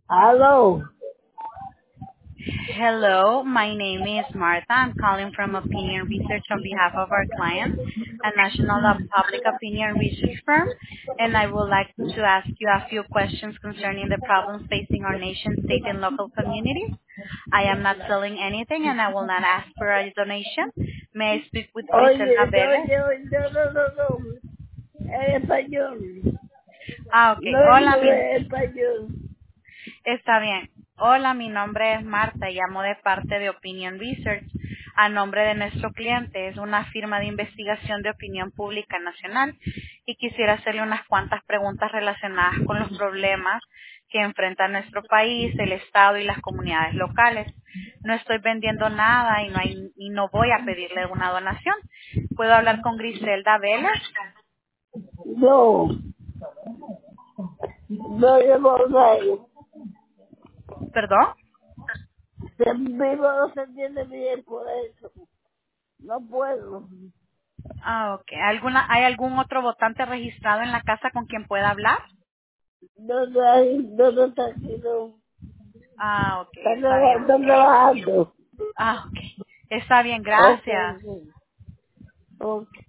Aló. Hello, my name is Martha. I'm calling from Opinion Research on behalf of our client, a national public opinion research firm, and I would like to ask you a few questions concerning the problems facing our nation, state, and local communities. I am not selling anything, and I will not ask for a donation. May I speak with Griselda Oye, Vélez? no. En español. Ah, ok. No en Hola, inglés, español. está bien. Hola, mi nombre es Marta y llamo de parte de Opinion Research. A nombre de nuestro cliente, es una firma de investigación de opinión pública nacional y quisiera hacerle unas cuantas preguntas relacionadas con los problemas que enfrenta nuestro país, el Estado y las comunidades locales. No estoy vendiendo nada y no voy a pedirle una donación. ¿Puedo hablar con Griselda Vélez? No. No llevo nada. ¿Perdón? En vivo no se entiende bien por eso. No puedo. Ah, ok. ¿Hay algún otro votante registrado en la casa con quien pueda hablar? No está aquí, no. Ah, ok, Está está bien. trabajando. Ah, ok. Está bien, Ok, gracias. ok. Ok.